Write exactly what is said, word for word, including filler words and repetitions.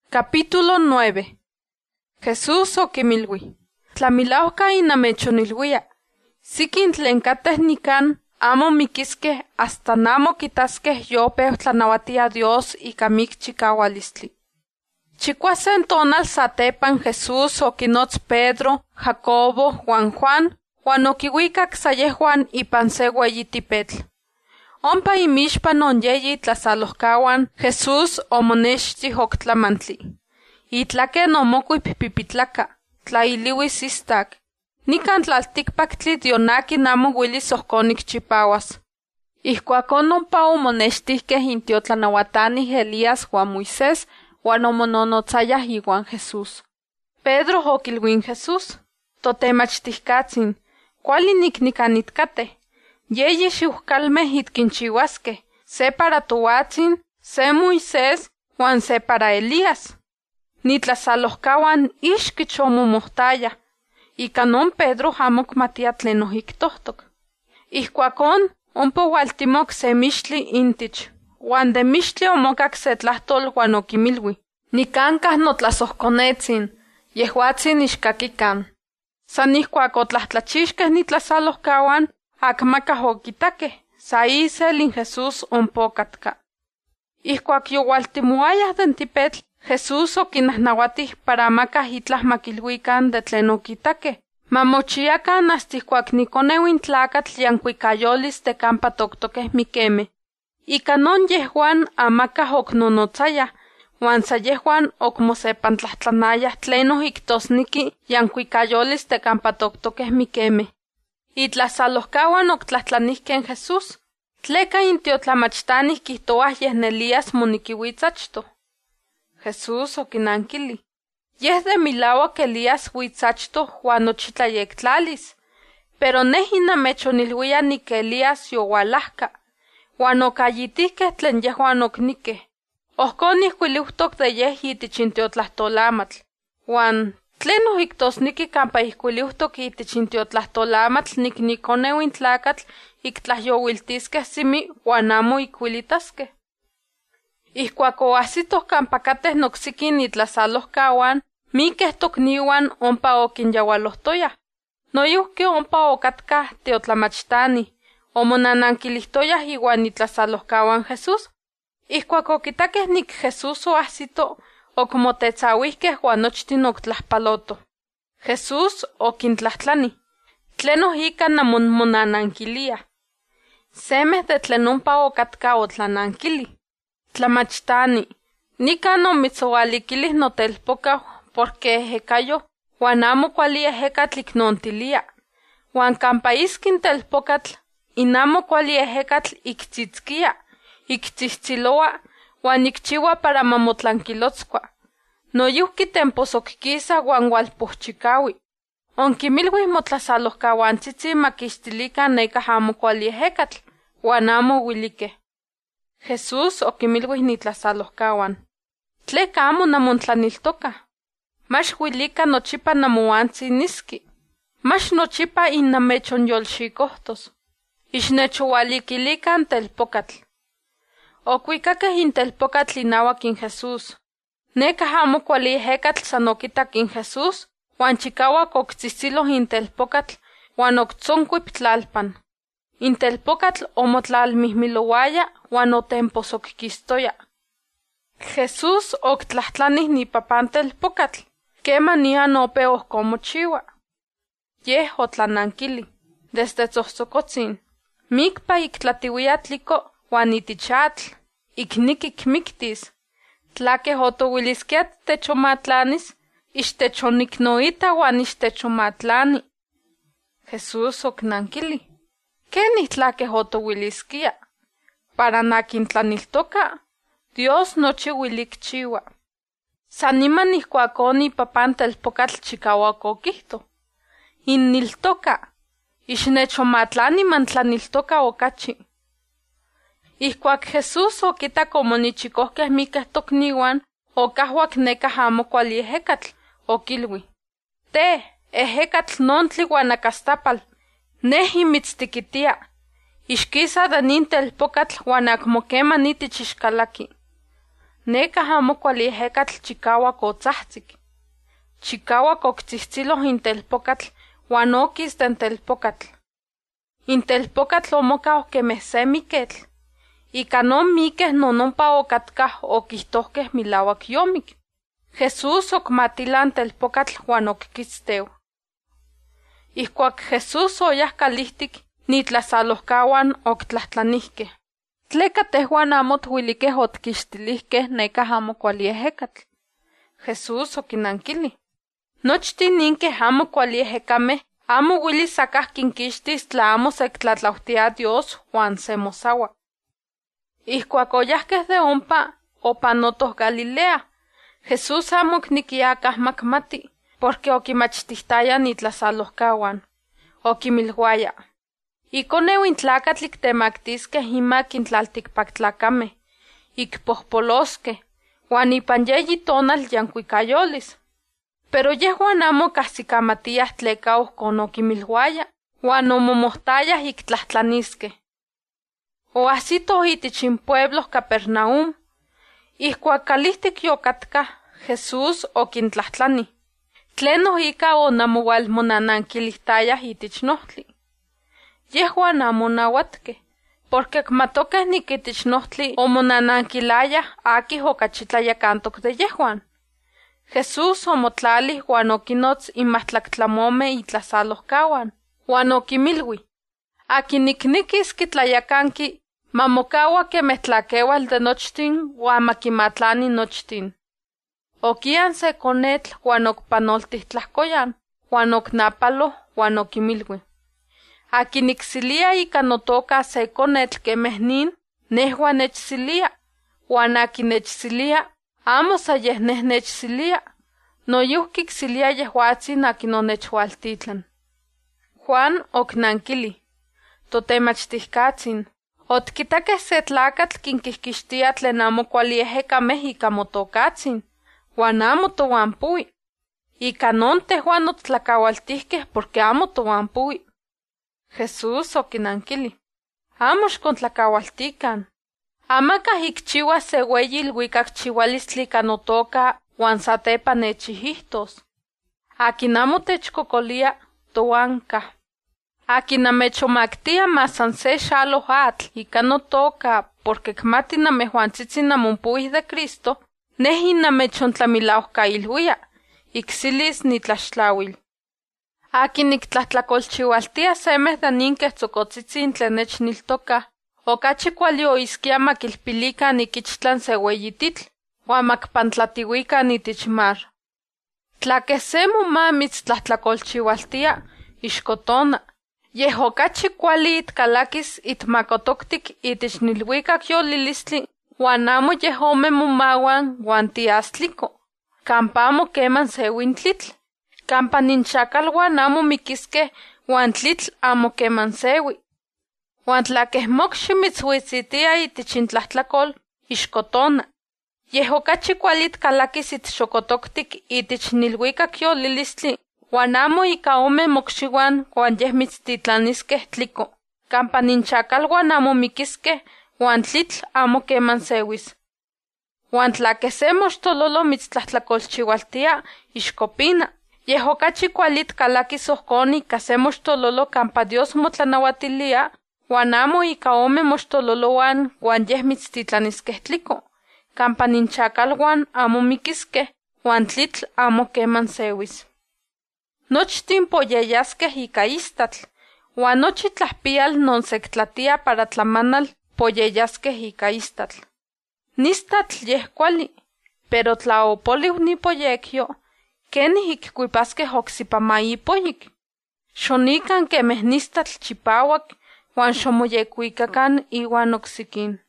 Capítulo nueve. Jesús oquimilui. Tlamilauca inamechonilhuia. Sikin tlen kateh nikan amo mikiskeh hasta namo kitaskeh yopeh tlanauatia Dios ika mik chikaualistli. Chikuasen tonal satepan Jesús okinotz Pedro, Jacobo, Juan Juan, huan okiuikak sayehuan ipan se ueyi tipetl. Ompa imixpan onyeyi tlasalohkawan Jesús omonextih oktlamantli. Itlaken omokuip pipitlaka, tlailiuis istak. Nikan tlaltikpaktli dionakin amo uelis ohkonik chipawas. Ihkuakon ompa omonechtihkeh intiotlanahuatanih Elías huan Moisés huan omononotzayah iuan Jesús. Pedro okilhuin Jesús: Totemachtihkatzin, kuali niknikanitkateh. Yeyi xiuhkalmeh itkinchiuaskeh, se para toatzin, se Moisés huan se para Elías. Nitlasalohkawan ixkich omomohtayah. Ika non Pedro amo kmatia tlen ohiktohtok. Ihkuakon ompa oualtimok se mixtli intich, huan de mixtli omokak se tlahtol huan okimilui: Nikankah notlasohkonetzin, yehuatzin ixkakikan. San ihkuak otlahtlachiskeh nitlasalohkawan, akmakah okitakeh, sa isel in Jesús ompa okatka. Ihkuak youaltimoayah den tipetl, Jesús okinahnauatih para amakah itlah makilhuikan de tlen okitakeh, mamochiakan hasta ihkuak nikoneu in tlakatl yankuikayolis de kampa toktokeh mikemeh. Ika non yehuan amakah oknonotzayah, huan sa yehuan okmosepantlahtlanayah tlen ohiktosniki yankuikayolis de kampa toktokeh mikemeh. Itlasalohkawan oktlahtlanihken Jesús: Tleka intiotlamachtani kihtoah yeh Elías monikiuitz achtoh. Jesús okinankili: Yeh de milauak Elías uitz achtoh huan nochi tlayektlalis, pero neh inamechonilhuia nik Elías yowalahka, huan okayitihkeh tlen yehuan oknikeh. Ohkon ihkuiliuhtok de yeh itich intiotlahtoolamatl. Huan ¿tlen ohiktosniki kampa ihkuiliuhtok itich intiotlahtoolamatl nik nikoneu in tlakatl iktlahyowiltiskeh simi huan amo ikuilitaskeh? Ihkuak oahsitoh kampa kateh noksiki nitlasalohkawan, mikeh tokniuan ompa okinyaualohtoyah. Noyuhki ompa okatkah tiotlamachtani, omonanankilihtoyah iuan nitlasalohkawan Jesús. Ihkuak okitakeh nik Jesús oahsito, okmotetzauihkeh huan nochtin oktlahpalotoh. Jesús okintlahtlani: ¿Tlen ohika namonmonanankiliah? Semeh de tlen ompa okatka otlanankili: Tlamachtani, nikan omitzoualikilih notelpokau porque ehekayo, huan amo kuali ehekatl iknontilia. Huan kampa iskin telpokatl, in amo kuali ehekatl iktzitskia, iktzihtsiloa, huan ikchiua para mamotlankilotzkua. Noyuhki temposokkisa huan ualpohchikaui. Onkimilhuih motlasalohkawantzitzi makixtilikan nekah amo kuali ehekatl, huan amo uilikeh. Jesús okimilhuih nitlasalohkawan: Tleka amo namontlaniltokah. Mach uilika nochipa namoantzin niski. Mach nochipa innamechonyolxikohtos. Ixnechoualikilikan telpokatl. Okuikakeh in telpokatl inauak in Jesús. Nekah amo kuali ehekatl san okitak in Jesús, huan chikauak oktzihtsiloh in telpokatl huan oktzonkuip tlalpan. In telpokatl omotlalmihmilouaya huan otemposokikistoya. Jesús oktlahtlanih nipapan telpokatl: Kemanian ope ohkon mochiua? Yeh otlanankili: Desde tzohtzokotzin. Mikpa iktlatiuia tliko huan itich atl, ikniki kmiktis. Tlakeh otouiliskia techomatlanis, ixtechoniknoita huan ixtechomatlani. Jesús oknankili: Kenih tlakeh otouiliskia? Para nakintlaniltoka, Dios nochi uilikchiua. San niman ihkuakon ipapan telpokatl chikauak okihtoh: Inniltoka, ixnechomatlani mantlaniltoka okachi. Ihkuak Jesús okitak omonichikohkeh mikeh tokniuan, okahuak nekah amo kuali ehekatl, okilui: Te, ehekatl nontli huan akastapal, neh imitztikitia. Ixkisa de nin telpokatl huan akmo keman itich ixkalaki. Neka amo kuali ejekatl chikawak otzahtzik. Chikawak oktzihtzilo intelpokatl uan okis den telpokatl. Intelpokatl omokao kemeh se miketl. Ika non mikeh nononpa okatkah okihtohkeh milawak yomik. Jesús okmatilan telpokatl uan okkitsteu. Ihkuak Jesús oyah kalihtik, nitlasalohkawan oktlahtlanihkeh: ¿Tleka tehuan amo twilikeh otkixtilihkeh neka amo kuali ejekatl? Jesús okinankili: Nochtin ninkeh amo kuali ejekameh amo uilis akah kinkixtis tla amo sektlatlautia Dios uan se mosawa. Ihkuak oyahkeh de ompa, opanotoh Galilea. Jesús amo oknikia akah makmati, porque okimachtihtaaya nitlasalohkawan. Okimilhuaya: Ikoneu intlakatl iktemaktiskeh imak intlaltikpaktlakameh, ikpohpoloskeh, uan ipan yeyi tonal yankuikayolis. Pero yehuan amo kahsikamatiyah tleka ohkon okimilhuaya, uan omomohtayah iktlahtlanisqueh. Oahsitoh itich inpueblo Capernaum. Ihkuak kalihtik yokatkah, Jesús okintlahtlanih: ¿Tlenoh ika onamoualmonanankilihtayah itich nohtli? Yehuan amo nawatkeh, porque kmatokeh nik itich nohtli omonanankilayah akih okachi tlayakantok de yehuan. Jesús omotlalih uan okinotz inmahtlactlamomeh itlasalohkawan, uan okimilui: Akin niknikis kitlayakanki, mamokaua kemeh tlakewal de nochtin uan makimatlani nochtin. Okian se konetl uan okpanoltih tlahkoyan, uan oknapaloh uan okimilui: Akin niksilia ika notoka se konetl kemeh nin, nehua nechsilia, uan akin nechsilia, amo sa yeh neh nechsilia, noyuhki ksilia yehuatzin akin onechualtitlan. Juan oknankili: Totemachtihkatzin, otkitakeh se tlakatl kinkihkixtia tlen amo kuali ejekameh ika motokatzin, uan amo towan pui. Ika non tehuan ottlakaualtihkeh porque amo towan pui. Jesús okinankili: Amo xkontlakaualtikan. Amakah ikchiuas se ueyi ilhuikakchiualistli ika notoka uan satepa nechihihtos. Akin amo techkokolia, towan kah. Akin namechomaktia mas san se xaloh atl ika notoka porque kmati namehuantzitzin namonpuih de Cristo, neh innamechontlamilauhkailhuia, iksilis nitlaxtlauil. Akin niktlahtlakolchiualtia semeh de ninkeh tzokotzitzin tlen nechniltokah, okachi kuali oiskia makilpilikan ikichtlan se ueyi titl, uan makpantlatiuikan itich mar. Tla keh se moma mitztlahtlakolchiualtia, ixkotona, yeh okachi kuali itkalakis itmakotoktik itich nilhuikak yolilistli, uan amo yeh ome momawan uan tiastliko, kampa amo keman seui tlitl, kampa ninchakalwan amo mikiskeh uan tlitl amo keman seui. Uan tla keh mokxi mitzhuitzitia itich intlahtlakol, ixkotona, yeh okachi kuali itkalakis itxokotoktik itich nilhuikak yolilistli, uan amo ika ome mokxiuan uan yeh mitztitlaniskeh tliko, kampa ninchakalwan amo mikiskeh uan tlitl amo keman sewis. Uan tla keh se moxtololo mitztlahtlakolchiualtia, ixkopina, yeh okachi kuali itkalakis ohkon ika se moxtololo kampa Dios motlanauatilia, uan amo ika ome moxtololowan uan yeh mitztitlaniskeh tliko, kampa ninchakalwan amo mikiskeh uan tlitl amo keman sewis. Nochtin poyeyaskeh ika istatl, uan nochi tlahpial non sektlatia para tlamanal poyeyaskeh ika istatl. Nistatl yeh kuali, pero tla opoliu nipoyekyo, kenih ikkuipaskeh oksipa ma ipoyik. Xonikan kemeh nistatl chipawak, uan xomoyekuikakan iwan oksikin.